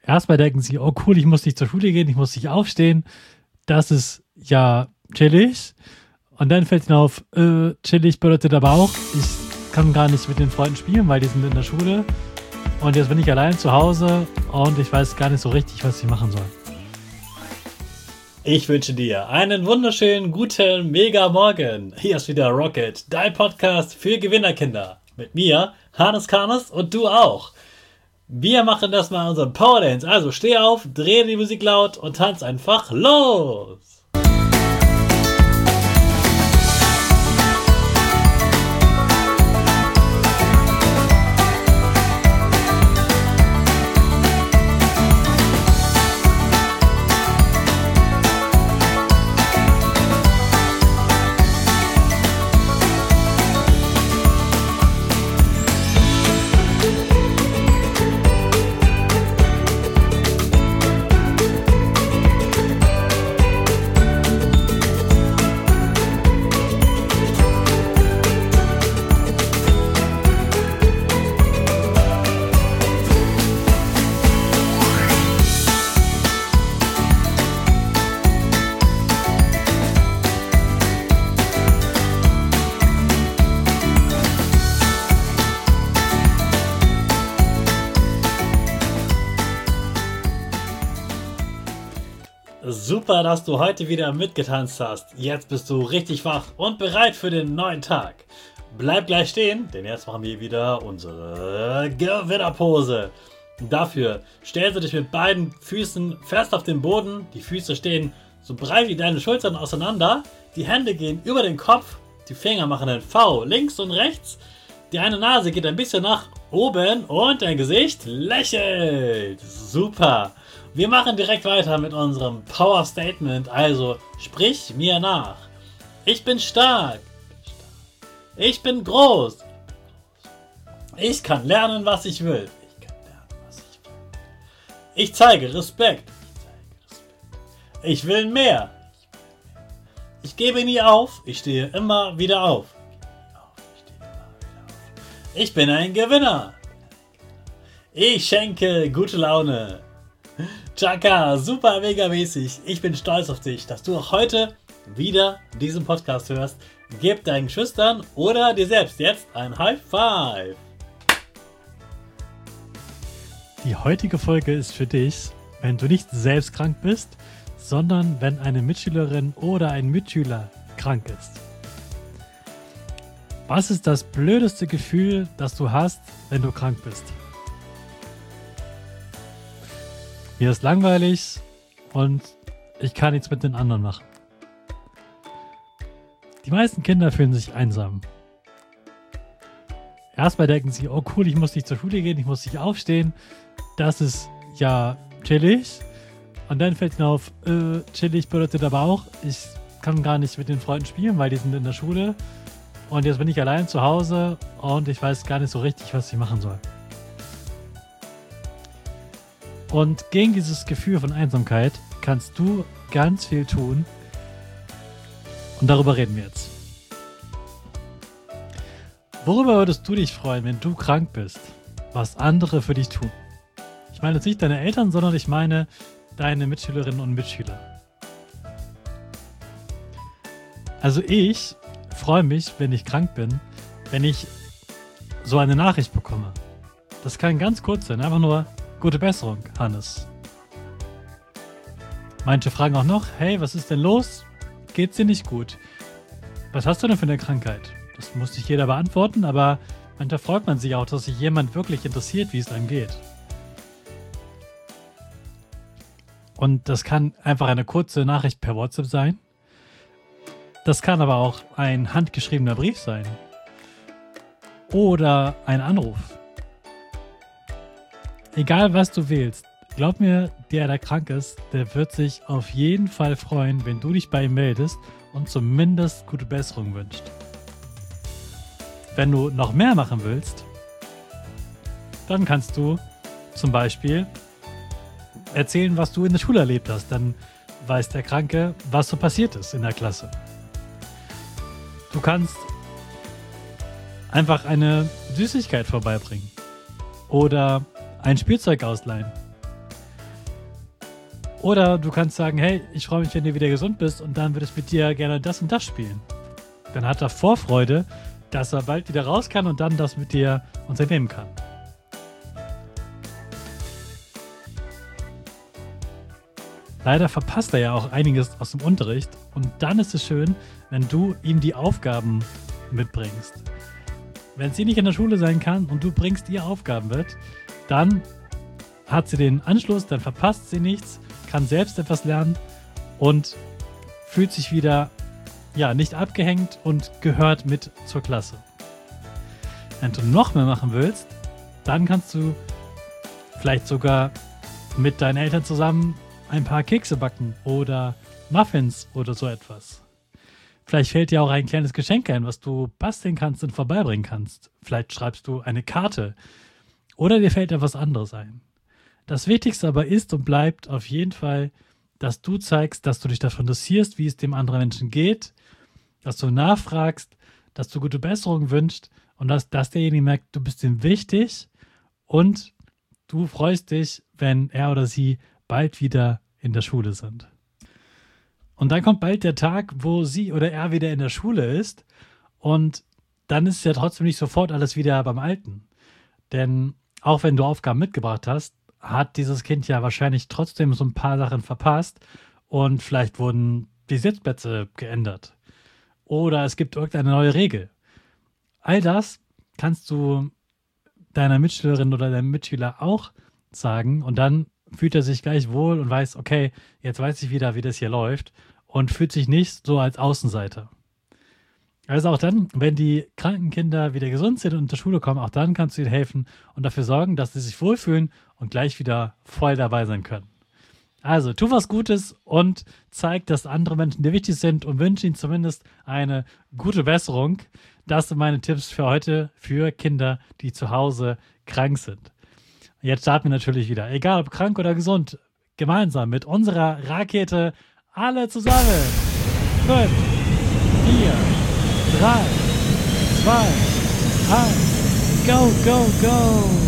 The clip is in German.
Erstmal denken sie, oh cool, ich muss nicht zur Schule gehen, ich muss nicht aufstehen. Das ist ja chillig. Und dann fällt ihnen auf, chillig bedeutet aber auch, ich kann gar nicht mit den Freunden spielen, weil die sind in der Schule. Und jetzt bin ich allein zu Hause und ich weiß gar nicht so richtig, was ich machen soll. Ich wünsche dir einen wunderschönen, guten, mega Morgen. Hier ist wieder Rocket, dein Podcast für Gewinnerkinder. Mit mir, Hannes Karnes und du auch. Wir machen das mal unseren Power Dance. Also steh auf, dreh die Musik laut und tanz einfach los. Super, dass du heute wieder mitgetanzt hast. Jetzt bist du richtig wach und bereit für den neuen Tag. Bleib gleich stehen, denn jetzt machen wir wieder unsere Gewinnerpose. Dafür stellst du dich mit beiden Füßen fest auf den Boden. Die Füße stehen so breit wie deine Schultern auseinander. Die Hände gehen über den Kopf. Die Finger machen ein V links und rechts. Die eine Nase geht ein bisschen nach oben und dein Gesicht lächelt. Super. Wir machen direkt weiter mit unserem Power Statement, also sprich mir nach. Ich bin stark. Ich bin groß. Ich kann lernen, was ich will. Ich zeige Respekt. Ich will mehr. Ich gebe nie auf. Ich stehe immer wieder auf. Ich bin ein Gewinner. Ich schenke gute Laune. Chaka, super mega mäßig. Ich bin stolz auf dich, dass du auch heute wieder diesen Podcast hörst. Gib deinen Geschwistern oder dir selbst jetzt ein High Five. Die heutige Folge ist für dich, wenn du nicht selbst krank bist, sondern wenn eine Mitschülerin oder ein Mitschüler krank ist. Was ist das blödeste Gefühl, das du hast, wenn du krank bist? Mir ist langweilig und ich kann nichts mit den anderen machen. Die meisten Kinder fühlen sich einsam. Erstmal denken sie, oh cool, ich muss nicht zur Schule gehen, ich muss nicht aufstehen. Das ist ja chillig. Und dann fällt ihnen auf, chillig bedeutet aber auch, ich kann gar nicht mit den Freunden spielen, weil die sind in der Schule. Und jetzt bin ich allein zu Hause und ich weiß gar nicht so richtig, was ich machen soll. Und gegen dieses Gefühl von Einsamkeit kannst du ganz viel tun. Und darüber reden wir jetzt. Worüber würdest du dich freuen, wenn du krank bist? Was andere für dich tun? Ich meine jetzt nicht deine Eltern, sondern ich meine deine Mitschülerinnen und Mitschüler. Also ich freue mich, wenn ich krank bin, wenn ich so eine Nachricht bekomme. Das kann ganz kurz sein, einfach nur gute Besserung, Hannes. Manche fragen auch noch, hey, was ist denn los? Geht's dir nicht gut? Was hast du denn für eine Krankheit? Das muss nicht jeder beantworten, aber manchmal freut man sich auch, dass sich jemand wirklich interessiert, wie es einem geht. Und das kann einfach eine kurze Nachricht per WhatsApp sein. Das kann aber auch ein handgeschriebener Brief sein. Oder ein Anruf. Egal was du wählst, glaub mir, der krank ist, der wird sich auf jeden Fall freuen, wenn du dich bei ihm meldest und zumindest gute Besserung wünscht. Wenn du noch mehr machen willst, dann kannst du zum Beispiel erzählen, was du in der Schule erlebt hast. Dann weiß der Kranke, was so passiert ist in der Klasse. Du kannst einfach eine Süßigkeit vorbeibringen oder ein Spielzeug ausleihen. Oder du kannst sagen, hey, ich freue mich, wenn du wieder gesund bist und dann würde ich mit dir gerne das und das spielen. Dann hat er Vorfreude, dass er bald wieder raus kann und dann das mit dir unternehmen kann. Leider verpasst er ja auch einiges aus dem Unterricht und dann ist es schön, wenn du ihm die Aufgaben mitbringst. Wenn sie nicht in der Schule sein kann und du bringst ihr Aufgaben mit, dann hat sie den Anschluss, dann verpasst sie nichts, kann selbst etwas lernen und fühlt sich wieder nicht abgehängt und gehört mit zur Klasse. Wenn du noch mehr machen willst, dann kannst du vielleicht sogar mit deinen Eltern zusammen ein paar Kekse backen oder Muffins oder so etwas. Vielleicht fällt dir auch ein kleines Geschenk ein, was du basteln kannst und vorbeibringen kannst. Vielleicht schreibst du eine Karte oder dir fällt etwas anderes ein. Das Wichtigste aber ist und bleibt auf jeden Fall, dass du zeigst, dass du dich dafür interessierst, wie es dem anderen Menschen geht, dass du nachfragst, dass du gute Besserung wünschst und dass derjenige merkt, du bist ihm wichtig und du freust dich, wenn er oder sie bald wieder in der Schule sind. Und dann kommt bald der Tag, wo sie oder er wieder in der Schule ist und dann ist ja trotzdem nicht sofort alles wieder beim Alten. Denn auch wenn du Aufgaben mitgebracht hast, hat dieses Kind ja wahrscheinlich trotzdem so ein paar Sachen verpasst und vielleicht wurden die Sitzplätze geändert. Oder es gibt irgendeine neue Regel. All das kannst du deiner Mitschülerin oder deinem Mitschüler auch sagen und dann fühlt er sich gleich wohl und weiß, okay, jetzt weiß ich wieder, wie das hier läuft und fühlt sich nicht so als Außenseiter. Also auch dann, wenn die kranken Kinder wieder gesund sind und zur Schule kommen, auch dann kannst du ihnen helfen und dafür sorgen, dass sie sich wohlfühlen und gleich wieder voll dabei sein können. Also, tu was Gutes und zeig, dass andere Menschen dir wichtig sind und wünsche ihnen zumindest eine gute Besserung. Das sind meine Tipps für heute für Kinder, die zu Hause krank sind. Jetzt starten wir natürlich wieder, egal ob krank oder gesund, gemeinsam mit unserer Rakete alle zusammen. 5, 4, 3, 2, 1, go, go, go!